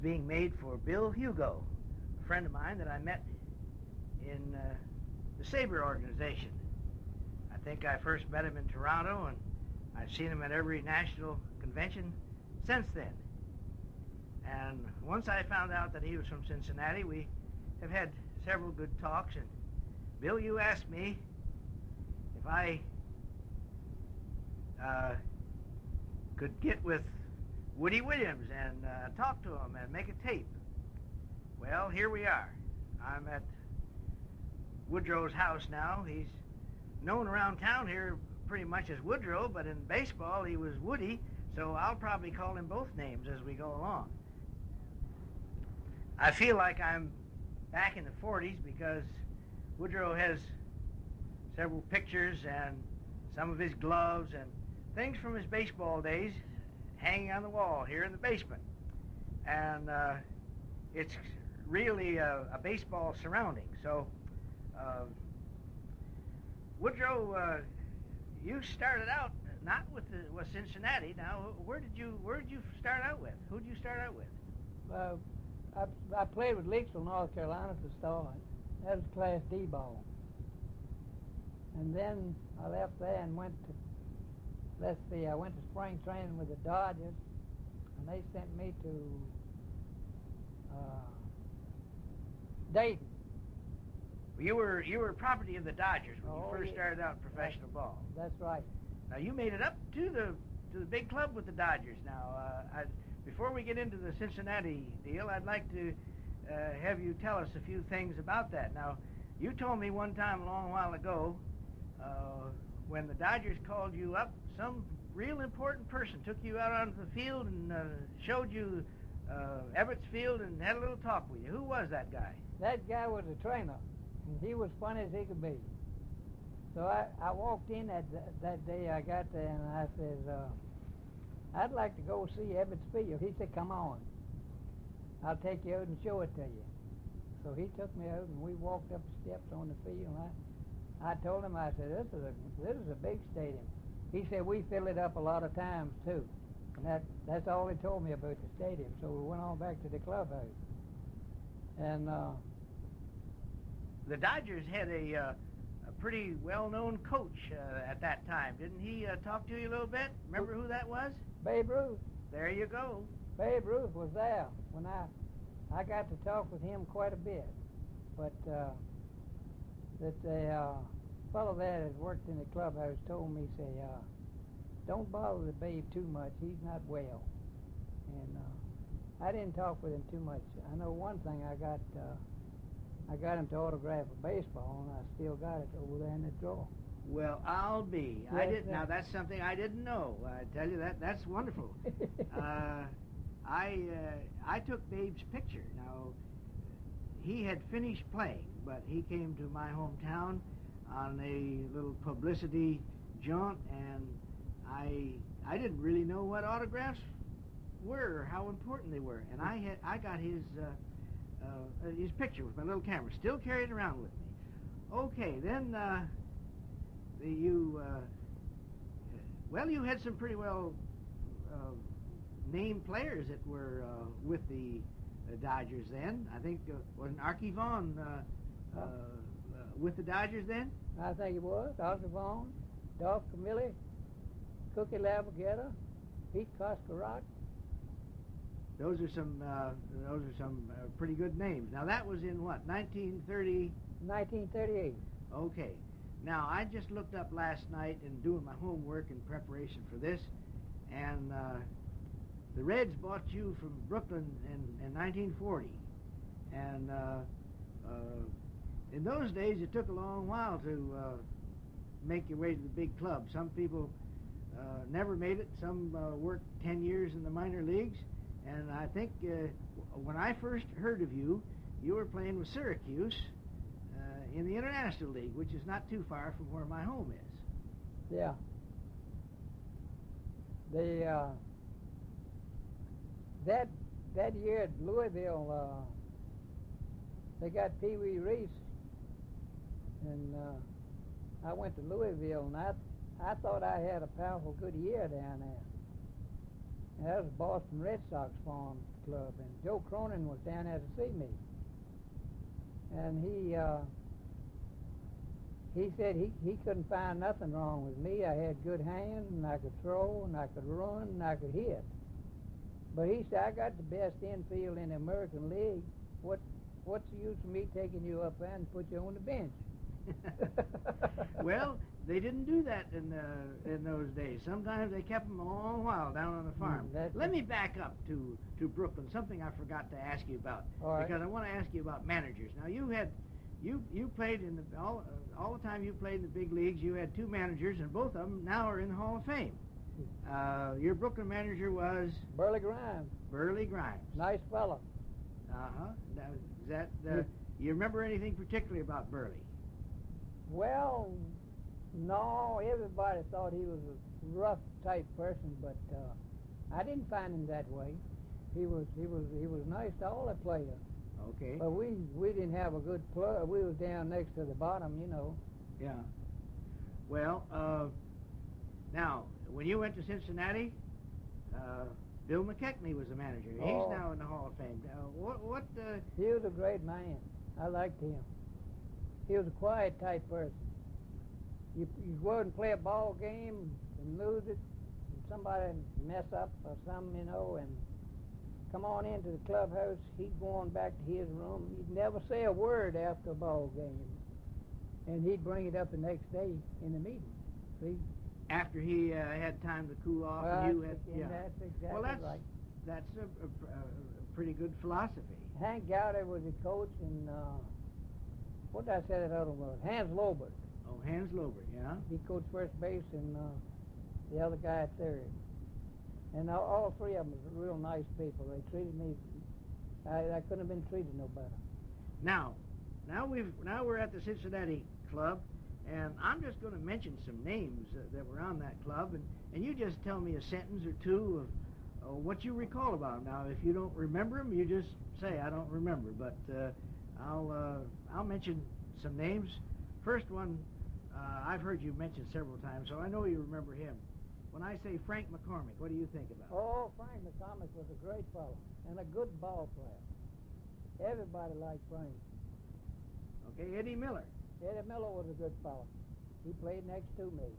being made for Bill Hugo, a friend of mine that I met in the Sabre organization. I think I first met him in Toronto, and I've seen him at every national convention since then. And once I found out that he was from Cincinnati, we have had several good talks. And Bill, you asked me if I could get with Woody Williams and talk to him and make a tape. Well, here we are. I'm at Woodrow's house now. He's known around town here pretty much as Woodrow, but in baseball he was Woody, so I'll probably call him both names as we go along. I feel like I'm back in the 40s because Woodrow has several pictures and some of his gloves and things from his baseball days hanging on the wall here in the basement. And it's really a baseball surrounding. So, Woodrow, you started out not with Cincinnati. Now, where did you start out with? Who did you start out with? I played with Leakesville, North Carolina to start. That was Class D ball. And then I left there and went to, I went to spring training with the Dodgers, and they sent me to Dayton. You were property of the Dodgers when you first yeah. started out in professional ball. That's right. Now you made it up to the big club with the Dodgers. Now, before we get into the Cincinnati deal, I'd like to have you tell us a few things about that. Now, you told me one time a long while ago, when the Dodgers called you up, some real important person took you out onto the field and showed you Ebbets Field and had a little talk with you. Who was that guy? That guy was a trainer, and he was funny as he could be. So I walked in that day I got there, and I says, I'd like to go see Ebbets Field. He said, come on. I'll take you out and show it to you. So he took me out, and we walked up the steps on the field, and I told him, I said, this is a big stadium. He said, we fill it up a lot of times, too. And that's all he told me about the stadium. So we went on back to the clubhouse. And the Dodgers had a pretty well-known coach at that time. Didn't he talk to you a little bit? Remember who that was? Babe Ruth. There you go. Babe Ruth was there when I got to talk with him quite a bit. But that the fellow there that worked in the clubhouse told me, say, don't bother the Babe too much. He's not well. And I didn't talk with him too much. I know one thing, I got him to autograph a baseball, and I still got it over there in the drawer. Well, I'll be. Yes, I didn't. Now that's something I didn't know. I tell you that's wonderful. I took Babe's picture. Now he had finished playing, but he came to my hometown on a little publicity jaunt, and I didn't really know what autographs were, or how important they were, and I got his picture with my little camera, still carried around with me. Okay, then you had some pretty well named players that were with the Dodgers then. I think wasn't Archie Vaughan with the Dodgers then? I think it was. Archie Vaughan, Dolph Camilli, Cookie Lavagetta, Pete Coscarock. Those are some pretty good names. Now that was in what, 1930? 1938. Okay. Now I just looked up last night in doing my homework in preparation for this, and the Reds bought you from Brooklyn in 1940, and in those days it took a long while to make your way to the big club. Some people never made it. Some worked 10 years in the minor leagues. And I think when I first heard of you, you were playing with Syracuse in the International League, which is not too far from where my home is. Yeah. That year at Louisville, they got Pee Wee Reese, and I went to Louisville, and I thought I had a powerful good year down there. And that was Boston Red Sox farm. club, and Joe Cronin was down there to see me. And he said he couldn't find nothing wrong with me. I had good hands, and I could throw, and I could run, and I could hit. But he said, I got the best infield in the American League. What's the use of me taking you up there and put you on the bench? Well, they didn't do that in those days. Sometimes they kept them a long while down on the farm. Let me back up to Brooklyn. Something I forgot to ask you about. All right. Because I want to ask you about managers. Now you played in all the time you played in the big leagues. You had two managers, and both of them now are in the Hall of Fame. Your Brooklyn manager was Burley Grimes. Burley Grimes. Nice fella. Now, is that you remember anything particularly about Burley? Well, no. Everybody thought he was a rough type person, but I didn't find him that way. He was nice to all the players. Okay. But we didn't have a good club. We was down next to the bottom, you know. Yeah. Well, now when you went to Cincinnati, Bill McKechnie was the manager. Oh. He's now in the Hall of Fame. What? He was a great man. I liked him. He was a quiet type person. You go out and play a ball game and lose it, and somebody mess up or something, you know, and come on into the clubhouse, he'd go on back to his room. He'd never say a word after a ball game. And he'd bring it up the next day in the meeting. See? After he had time to cool off, Well, and you had, and that's exactly well, that's right. That's a pretty good philosophy. Hank Gowder was the coach, and what did I say that other one? Hans Lobert. Oh, Hans Lobert, yeah. He coached first base, and the other guy at third. And all three of them were real nice people. They treated me. I couldn't have been treated no better. Now we're at the Cincinnati club, and I'm just going to mention some names that were on that club, and you just tell me a sentence or two of what you recall about them. Now, if you don't remember them, you just say I don't remember. But I'll mention some names. First one, I've heard you mention several times, so I know you remember him. When I say Frank McCormick, what do you think about him? Oh, Frank McCormick was a great fellow and a good ball player. Everybody liked Frank. Okay, Eddie Miller. Eddie Miller was a good fellow. He played next to me.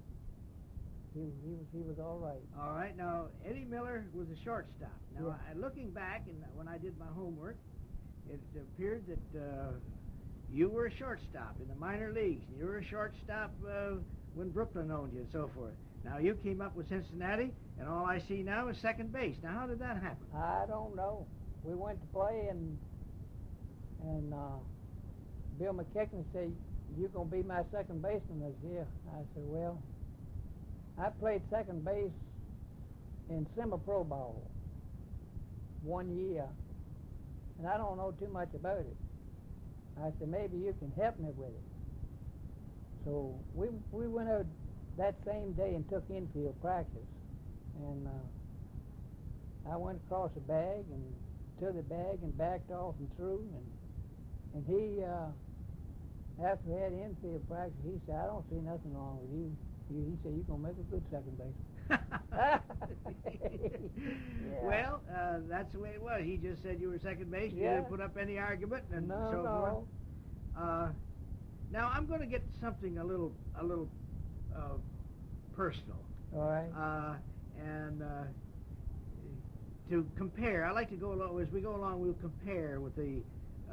He was all right. All right. Now, Eddie Miller was a shortstop. Now, Yeah. Looking back, and when I did my homework, it appeared that you were a shortstop in the minor leagues. You were a shortstop when Brooklyn owned you and so forth. Now, you came up with Cincinnati, and all I see now is second base. Now, how did that happen? I don't know. We went to play, and Bill McKechnie said, "You're going to be my second baseman this year." I said, "Well, I played second base in semi-pro ball 1 year, and I don't know too much about it." I said, "Maybe you can help me with it." So we went out that same day and took infield practice, and I went across the bag and to the bag and backed off and threw, and he after we had infield practice, he said, "I don't see nothing wrong with you." He said, "You're gonna make a good second baseman." Yeah. Well, that's the way it was. He just said you were second base. You Yeah. didn't put up any argument and No, so no. forth. Now I'm going to get something a little personal. All right. And to compare, I like to go along as we go along. We'll compare with the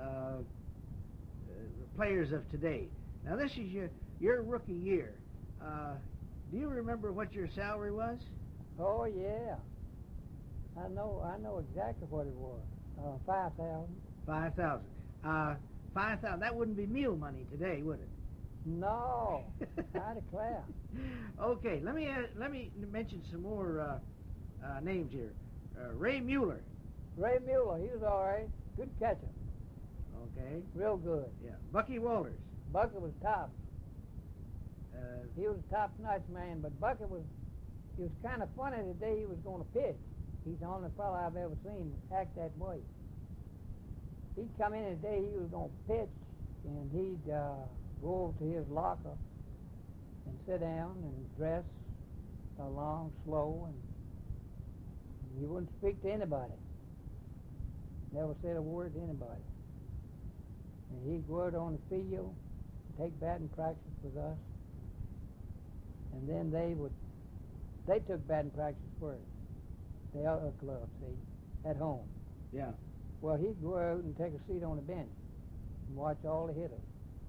players of today. Now this is your rookie year. Do you remember what your salary was? Oh yeah. I know exactly what it was. 5,000. 5,000. 5,000. That wouldn't be meal money today, would it? No, I declare. Okay, let me mention some more names here. Ray Mueller. Ray Mueller, he was all right. Good catcher. Okay. Real good. Yeah. Bucky Walters. Bucky was top. He was a top-notch man, but Bucky was kind of funny the day he was going to pitch. He's the only fellow I've ever seen act that way. He'd come in the day he was going to pitch, and he'd go over to his locker and sit down and dress along slow, and he wouldn't speak to anybody. Never said a word to anybody. And he'd go out on the field, take batting practice with us, and then they took batting practice first. The other club, see, at home. Yeah. Well, he'd go out and take a seat on the bench and watch all the hitters.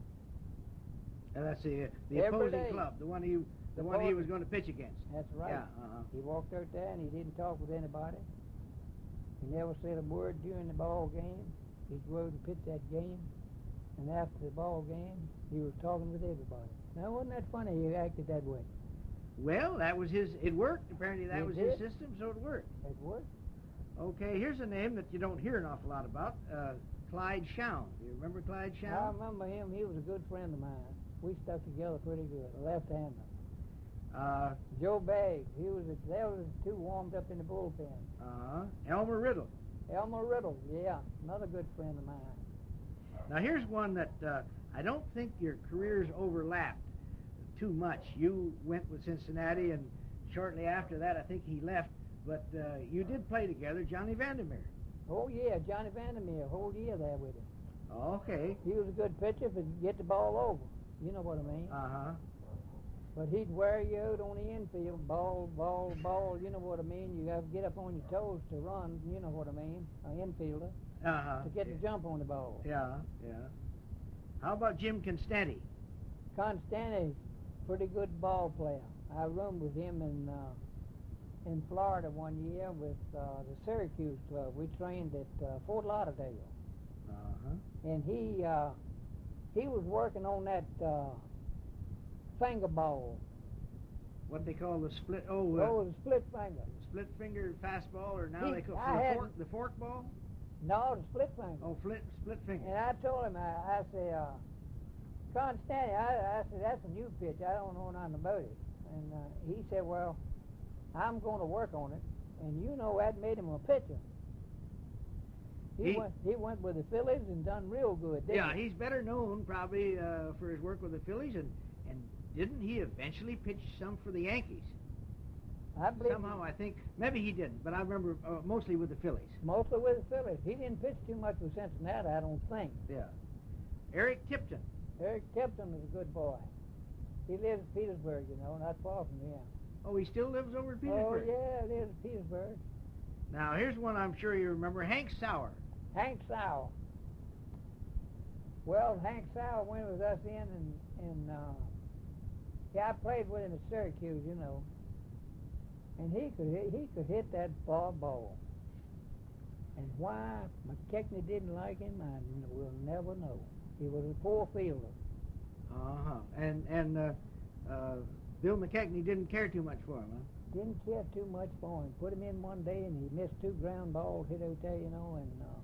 And that's the Every opposing day. club, the one he was going to pitch against. That's right. Yeah. He walked out there and he didn't talk with anybody. He never said a word during the ball game. He'd go out and pitch that game, and after the ball game, he was talking with everybody. Now, wasn't that funny? He acted that way. Well, that was his. It worked. Apparently, that It was did. his system, so it worked. It worked. Okay, here's a name that you don't hear an awful lot about. Clyde Shound. Do you remember Clyde I Shound? remember him. He was a good friend of mine. We stuck together pretty good. A left-hander. Joe Bagg. They were the two warmed up in the bullpen. Elmer Riddle. Elmer Riddle. Yeah, another good friend of mine. Now, here's one that I don't think your careers overlapped too much. You went with Cincinnati, and shortly after that, I think he left. But you did play together, Johnny Vandermeer. Oh, yeah, Johnny Vandermeer, a whole year there with him. Okay. He was a good pitcher if he'd get the ball over. You know what I mean? Uh-huh. But he'd wear you out on the infield, ball, you know what I mean? You have to get up on your toes to run, you know what I mean? An infielder, Uh-huh. to get the jump on the ball. Yeah, yeah. How about Jim Constanti? Constanti, pretty good ball player. I roomed with him in Florida one year with the Syracuse club. We trained at Fort Lauderdale. Uh-huh. And he was working on that finger ball. What they call the split, The split finger. split finger fastball, or now He- they call I had- the fork ball? No, the split finger. Oh, split finger. And I told him, I said, Constanti, I said, that's a new pitch. I don't know nothing about it. And he said, well, I'm going to work on it. And you know that made him a pitcher. He went with the Phillies and done real good, didn't Yeah, he? he's better known probably for his work with the Phillies, and didn't he eventually pitch some for the Yankees? I believe Somehow, I think, maybe he didn't, but I remember mostly with the Phillies. mostly with the Phillies. He didn't pitch too much with Cincinnati, I don't think. Yeah. Eric Tipton. Eric Tipton is a good boy. He lives in Petersburg, you know, not far from here. Oh, he still lives over in Oh, Petersburg? yeah, lives in Petersburg. Now, here's one I'm sure you remember, Hank Sauer. Hank Sauer. Well, Hank Sauer went with us in I played with him at Syracuse, you know. And he could hit that ball. And why McKechnie didn't like him, I will never know. He was a poor fielder. Uh-huh. And Bill McKechnie didn't care too much for him, huh? Didn't care too much for him. Put him in one day and he missed 2 ground balls hit out there, you know, and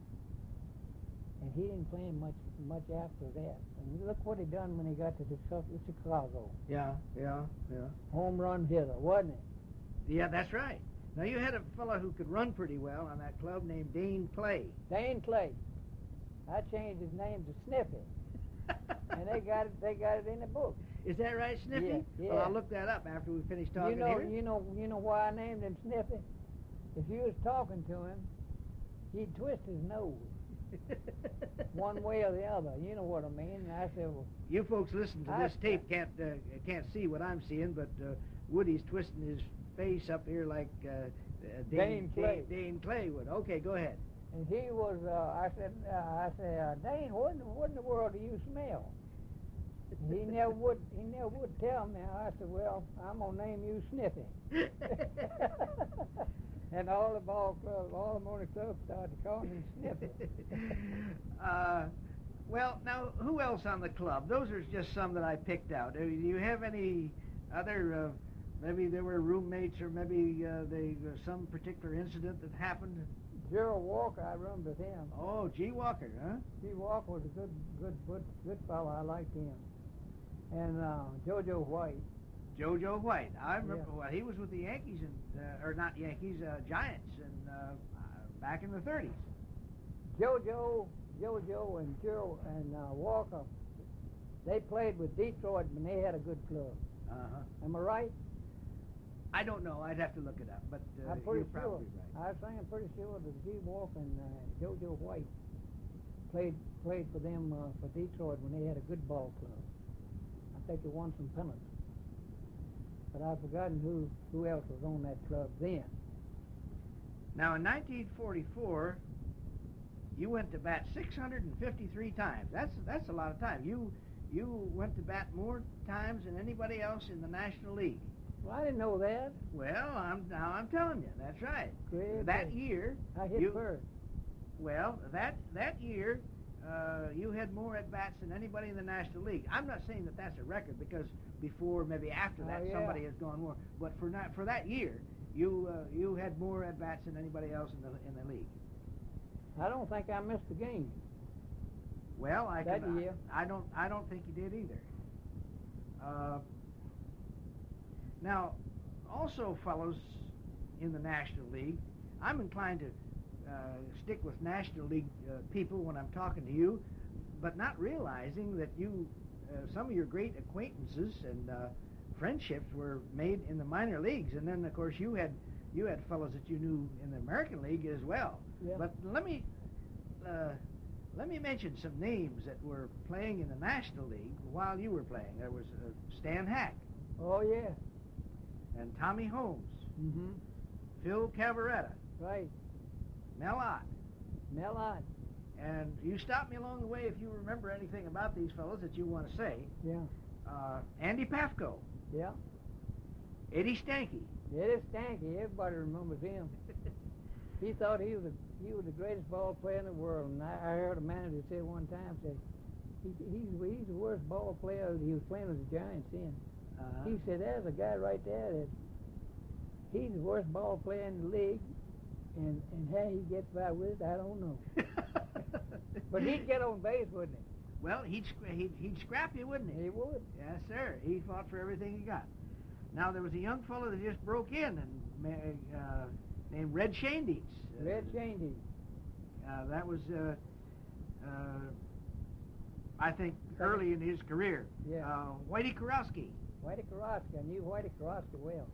he didn't play him much after that. And look what he done when he got to Chicago. Yeah. Home run hitter, wasn't it? Yeah, that's right. Now, you had a fellow who could run pretty well on that club named Dane Clay. Dane Clay. I changed his name to Sniffy, and they got it in the book. Is that right, Sniffy? Yeah. Well, I'll look that up after we finish talking here. You know why I named him Sniffy? If you was talking to him, he'd twist his nose one way or the other. You know what I mean? And I said, well, You folks listen to this tape can't see what I'm seeing, but Woody's twisting his face up here like Dane Clay. Dane Clay would. Okay, go ahead. and he was. I said, Dane, what in the world do you smell? He never would tell me. I said, well, I'm gonna name you Sniffy. And all the ball clubs, all the morning clubs started calling him Sniffy. Well, now, who else on the club? Those are just some that I picked out. Do you have any other, maybe they were roommates, or maybe some particular incident that happened? Gerald Walker, I roomed with him. Oh, G. Walker, huh? G. Walker was a good fellow. I liked him. And JoJo White. JoJo White. I remember. Yeah. Well, he was with the Yankees or not Yankees, Giants, and back in the 30s. JoJo and Gerald and Walker, they played with Detroit when they had a good club. Uh-huh. Am I right? I don't know. I'd have to look it up, but I'm you're pretty sure. probably right. I think I'm pretty sure that Hugh Wolf and JoJo White played for them for Detroit when they had a good ball club. I think they won some pennants. But I've forgotten who else was on that club then. Now, in 1944, you went to bat 653 times. That's a lot of time. You went to bat more times than anybody else in the National League. Well, I didn't know that. Well, I'm telling you, that's right. Great. That year, I hit first. Well, that year, you had more at bats than anybody in the National League. I'm not saying that that's a record because before, maybe after that, somebody has gone more. But for that year, you had more at bats than anybody else in the league. I don't think I missed a game. Well, year. I don't think you did either. Now, also, fellows in the National League, I'm inclined to stick with National League people when I'm talking to you, but not realizing that some of your great acquaintances and friendships were made in the minor leagues, and then of course you had fellows that you knew in the American League as well. Yeah. But let me mention some names that were playing in the National League while you were playing. There was Stan Hack. Oh yeah. And Tommy Holmes. Mm-hmm. Phil Cavaretta. Right. Mel Ott. Mel Ott. And you stop me along the way if you remember anything about these fellows that you want to say. Yeah. Andy Pafko. Yeah. Eddie Stanky. Eddie Stanky. Everybody remembers him. He thought he was the greatest ball player in the world. And I heard a manager say one time, he's the worst ball player. He was playing with the Giants then. He said, there's a guy right there that he's the worst ball player in the league, and how he gets by with it, I don't know. But he'd get on base, wouldn't he? Well, he'd scrap you, wouldn't he? He would. Yes, sir. He fought for everything he got. Now, there was a young fellow that just broke in named Red Shandies. Red Shandies. That was, I think, early in his career. Yeah. Whitey Kurowski. Whitey Kurowski. I knew Whitey Kurowski well.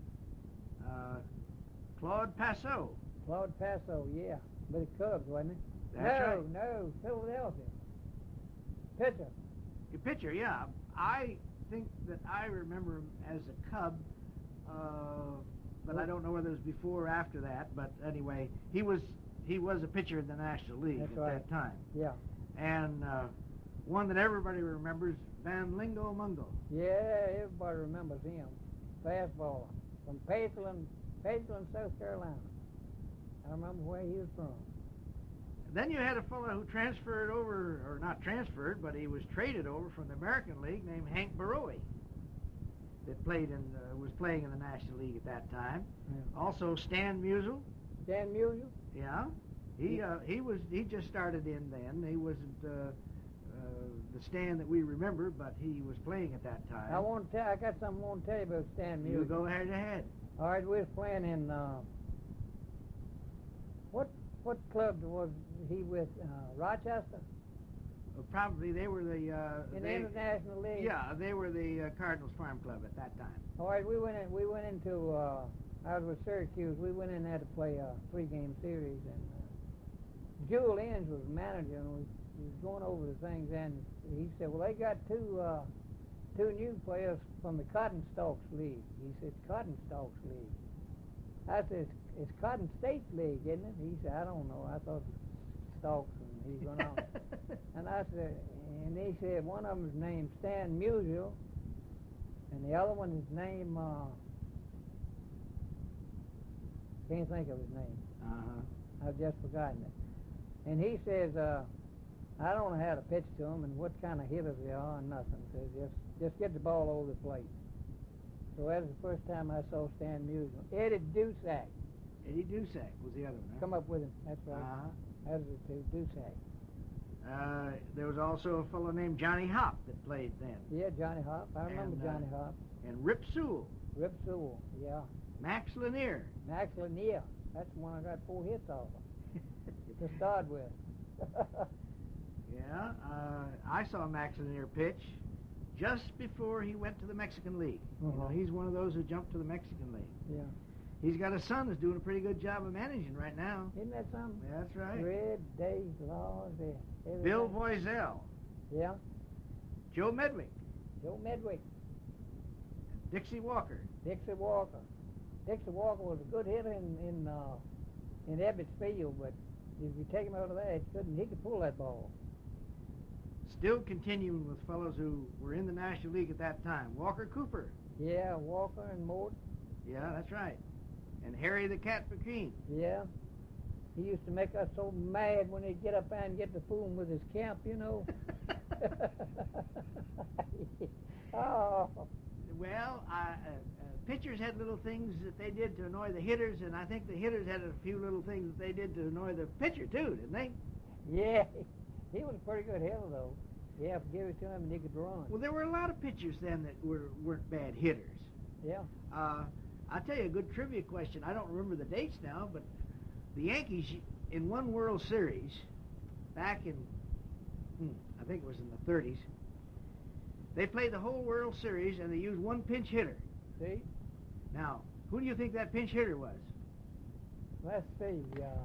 Claude Passeau. Claude Passeau, yeah. With the Cubs, wasn't he? That's right. No, Philadelphia. Pitcher. Your pitcher, yeah. I think that I remember him as a Cub, but I don't know whether it was before or after that. But anyway, he was a pitcher in the National League at that time. Yeah. And one that everybody remembers, Van Lingo Mungo. Yeah, everybody remembers him. Fastballer from Paceland, South Carolina. I remember where he was from. Then you had a fellow who transferred over, or not transferred, but he was traded over from the American League, named Hank Barowie, that was playing in the National League at that time. Yeah. Also Stan Musial. Stan Musial? Yeah. He just started in then. He wasn't the Stan that we remember, but he was playing at that time. I got something I want to tell you about Stan Musial. You go ahead. All right, we was playing in what club was he with? Rochester? Well, probably they were the in the International League. Yeah, they were the Cardinals Farm Club at that time. All right, we went into I was with Syracuse. We went in there to play a 3-game series, and Jewel Innes was manager, and we was going over the things, and he said, well, they got two new players from the Cotton Stalks League. He said, Cotton Stalks League. I said, it's Cotton State League, isn't it? He said, I don't know. I thought Stalks, and he went on. And he said, one of them is named Stan Musial, and the other one is named, can't think of his name. I've just forgotten it. And he says, I don't know how to pitch to them and what kind of hitters they are and nothing. Says, just get the ball over the plate. So that was the first time I saw Stan Musial. Eddie Dusack. Eddie Dusack was the other one, huh? Come up with him, that's right. That was the two, Dusack. There was also a fellow named Johnny Hop that played then. Yeah, Johnny Hop. I remember Johnny Hop. And Rip Sewell. Rip Sewell, yeah. Max Lanier. Max Lanier. That's the one I got 4 hits off of to start with. Yeah, I saw Max Lanier pitch. just before he went to the Mexican League. You know, Uh-huh. he's one of those who jumped to the Mexican League. Yeah. He's got a son who's doing a pretty good job of managing right now. Isn't that something? That's right. Red Days, Laws, Bill Voiselle, Yeah. Joe Medwick, Joe Medwick, Dixie Walker. Dixie Walker. Dixie Walker was a good hitter in Ebbets Field, but if you take him out of there, he could pull that ball. Still continuing with fellows who were in the National League at that time. Walker Cooper. Yeah, Walker and Mort. Yeah, that's right. And Harry the Cat McKean. Yeah. He used to make us so mad when he'd get up there and get to fooling with his cap, you know. Oh. Well, pitchers had little things that they did to annoy the hitters, and I think the hitters had a few little things that they did to annoy the pitcher, too, didn't they? Yeah. He was a pretty good hitter, though. Yeah, give it to him and he could run. Well, there were a lot of pitchers then that weren't bad hitters. Yeah. I'll tell you a good trivia question. I don't remember the dates now, but the Yankees, in one World Series, back in, I think it was in the 30s, they played the whole World Series and they used one pinch hitter. See? Now, who do you think that pinch hitter was? Let's see.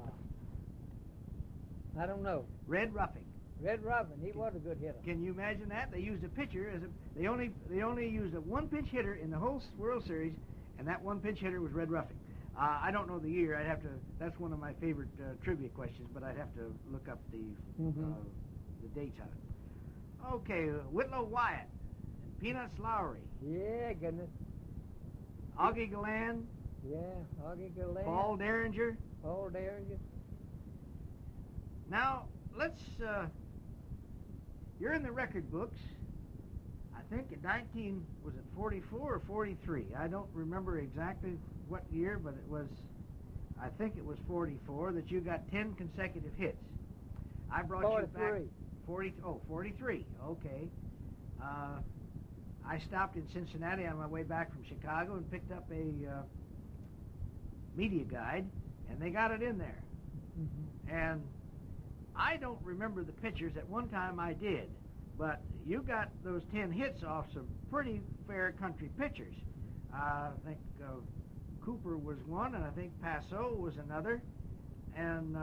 I don't know. Red Ruffing. Red Robin, he was a good hitter. Can you imagine that? They used a pitcher as they only used a one pinch hitter in the whole World Series, and that one pinch hitter was Red Ruffing. I don't know the year. I'd have to. That's one of my favorite trivia questions, but I'd have to look up the dates on it. Okay, Whitlow Wyatt, and Peanuts Lowry, Yeah, goodness. Augie Galland, Yeah, Augie Galland. Paul Derringer. Paul Derringer. Now let's. You're in the record books. I think in 44 or 43? I don't remember exactly what year, but I think it was 44 that you got 10 consecutive hits. I brought 43. you back 43. Okay. I stopped in Cincinnati on my way back from Chicago and picked up a media guide, and they got it in there. Mm-hmm. And I don't remember the pitchers. At one time I did, but you got those 10 hits off some pretty fair country pitchers. I think Cooper was one, and I think Passot was another. And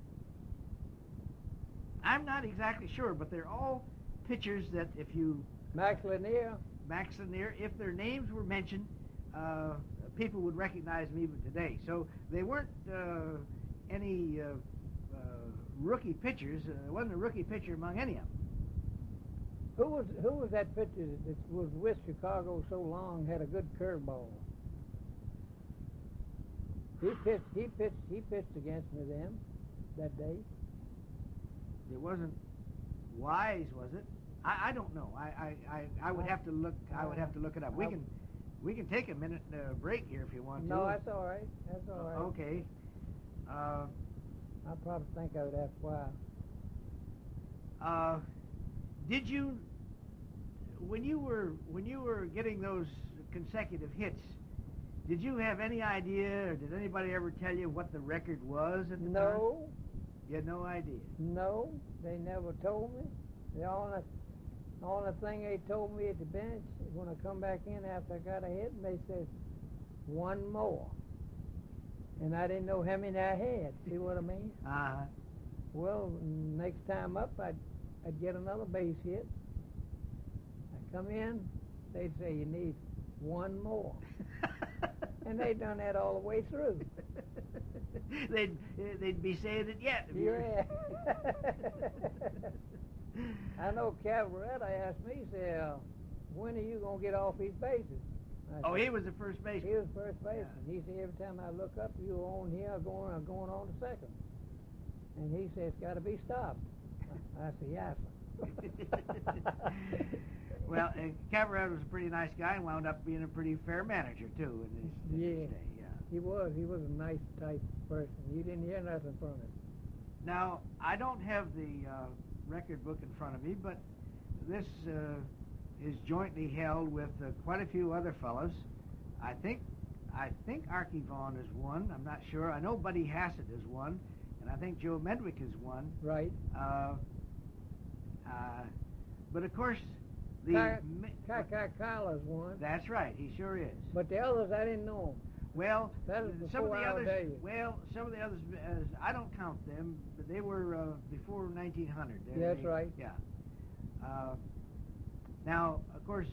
I'm not exactly sure, but they're all pitchers that if you... Max Lanier. Max Lanier, if their names were mentioned, people would recognize them even today. So they weren't any rookie pitchers. There wasn't a rookie pitcher among any of them. Who was that pitcher that was with Chicago so long, had a good curveball? He pitched against me then that day. It wasn't Wise, was it? I don't know. I would have to look. I would have to look it up. We can take a minute break here if you want to. No, that's all right. That's all right. Okay. I probably think I would ask why. Did you, when you were getting those consecutive hits, did you have any idea, or did anybody ever tell you what the record was at the time? No. You had no idea? No, they never told me. The only thing they told me at the bench when I come back in after I got a hit, and they said, one more. And I didn't know how many I had. See what I mean? Uh-huh. Well, next time up, I'd get another base hit. I come in, they'd say, you need one more. And they'd done that all the way through. They'd be saying it yet. Yeah. I know Cavaretta asked me, he said, when are you going to get off these bases? Oh, he was the first baseman. He was first baseman. Yeah. He said, every time I look up, you're on here, going on to second. And he said, it's got to be stopped. I said, yes, sir. Well, Cavaretta was a pretty nice guy and wound up being a pretty fair manager, too, in his day. Yeah. He was a nice type person. You didn't hear nothing from him. Now, I don't have the record book in front of me, but this is jointly held with quite a few other fellows. I think Archie Vaughan is one. I'm not sure. I know Buddy Hassett is one, and I think Joe Medwick is one. Right. But of course, Collins won. That's right. He sure is. But the others, I didn't know them. Well, That was some of the before our others. day. Well, some of the others. I don't count them, but they were before 1900. That's right. Yeah. Now, of course,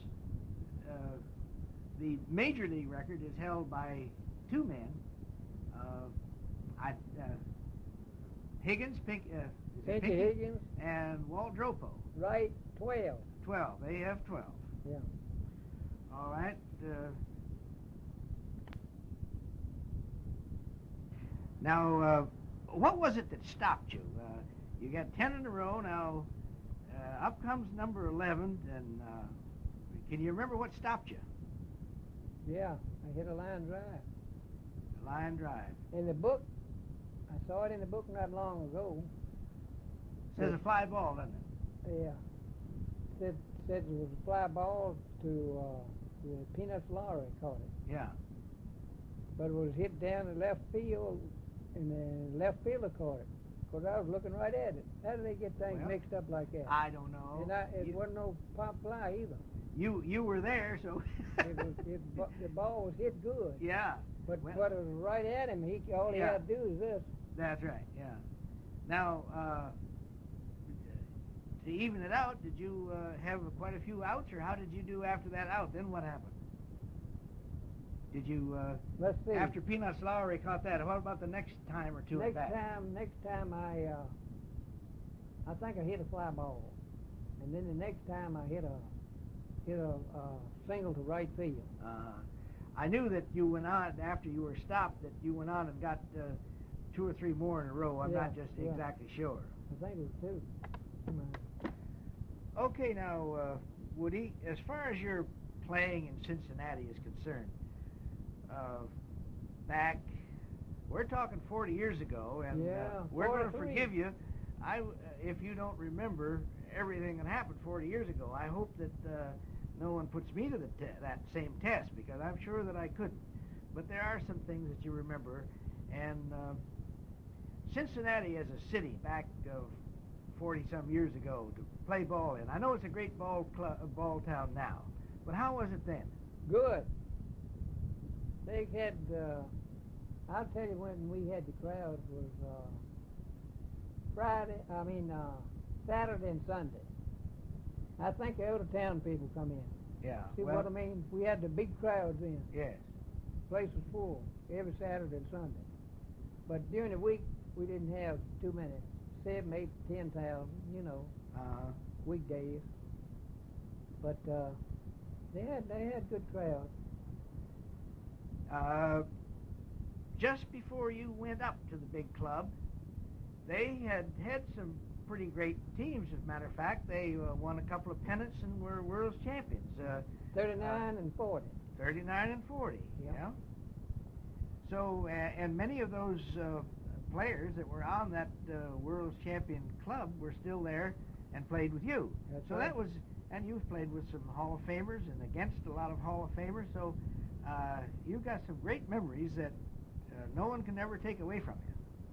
the major league record is held by two men. Higgins, Pinky Higgins. and Walt Dropo. Right, 12. 12. They have 12. Yeah. All right. Now, what was it that stopped you? You got 10 in a row. Now, up comes number 11, and can you remember what stopped you? Yeah, I hit a line drive. The line drive. In the book, I saw it in the book not long ago. Says a fly ball, doesn't it? Yeah. Said it was a fly ball to the Peanuts Lowry caught it. Yeah. But it was hit down the left field, and the left fielder caught it. Because I was looking right at it. How do they get things mixed up like that? I don't know. And it wasn't no pop fly either. You were there, so. The ball was hit good. Yeah. But it was right at him. All he had to do is this. That's right, yeah. Now, to even it out, did you have quite a few outs, or how did you do after that out? Then what happened? Did you, let's see. After Peanuts Lowry caught that, what about the next time or two at bat? Next time I think I hit a fly ball. And then the next time I hit a single to right field. I knew that you went on, after you were stopped, that you went on and got 2 or 3 more in a row. I'm not just exactly sure. I think it was 2. Okay, now, Woody, as far as your playing in Cincinnati is concerned, back, we're talking 40 years ago, and we're going to forgive you if you don't remember everything that happened 40 years ago. I hope that no one puts me to that same test, because I'm sure that I couldn't. But there are some things that you remember, and Cincinnati as a city back 40-some years ago to play ball in. I know it's a great ball town now, but how was it then? Good. They had, I'll tell you when we had the crowd was Saturday and Sunday. I think the out-of-town people come in. Yeah. See what I mean? We had the big crowds in. Yes. The place was full every Saturday and Sunday. But during the week, we didn't have too many. 7, 8, 10,000, weekdays. But they had good crowds. Just before you went up to the big club, they had some pretty great teams. As a matter of fact, they won a couple of pennants and were world's champions. 39 and 40. 39 and 40. Yeah. So, and many of those players that were on that world's champion club were still there and played with you. That's so right. that was, and you've played with some Hall of Famers and against a lot of Hall of Famers. So you've got some great memories that no one can ever take away from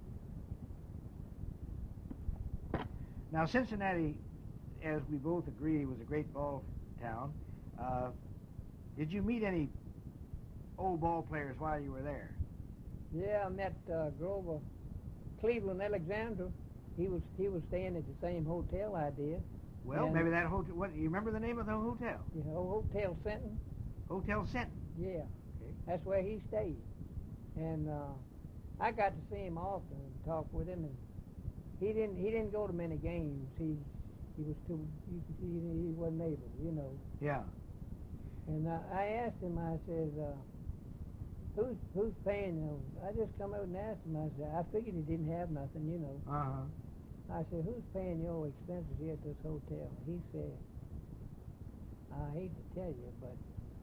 you. Now, Cincinnati, as we both agree, was a great ball town. Did you meet any old ball players while you were there? Yeah, I met Grover Cleveland Alexander. He was staying at the same hotel I did. Well, maybe that hotel. What, you remember the name of the hotel? You know, Hotel Senton. Hotel Senton. Yeah. Okay. That's where he stayed. And I got to see him often and talk with him. And he didn't go to many games. He was too. He wasn't able. You know. Yeah. And I asked him. I said, "Who's paying you?" I just come out and asked him. I said, "I figured he didn't have nothing. You know." I said, "Who's paying your expenses here at this hotel?" He said, "I hate to tell you, but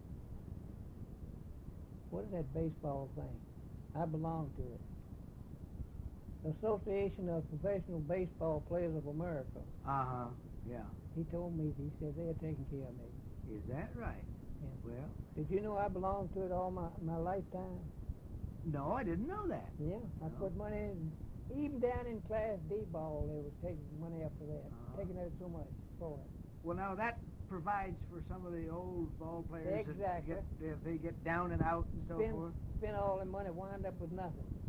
what is that baseball thing? I belong to it. Association of Professional Baseball Players of America." Yeah. He told me, he said, they're taking care of me. Is that right? Yeah. Well. Did you know I belonged to it all my lifetime? No, I didn't know that. Yeah, I put money in. Even down in Class D ball, they was taking money up for that, taking out so much for it. Well, now that provides for some of the old ball players Exactly. if they get down and out and so forth. Spend all the money, wind up with nothing.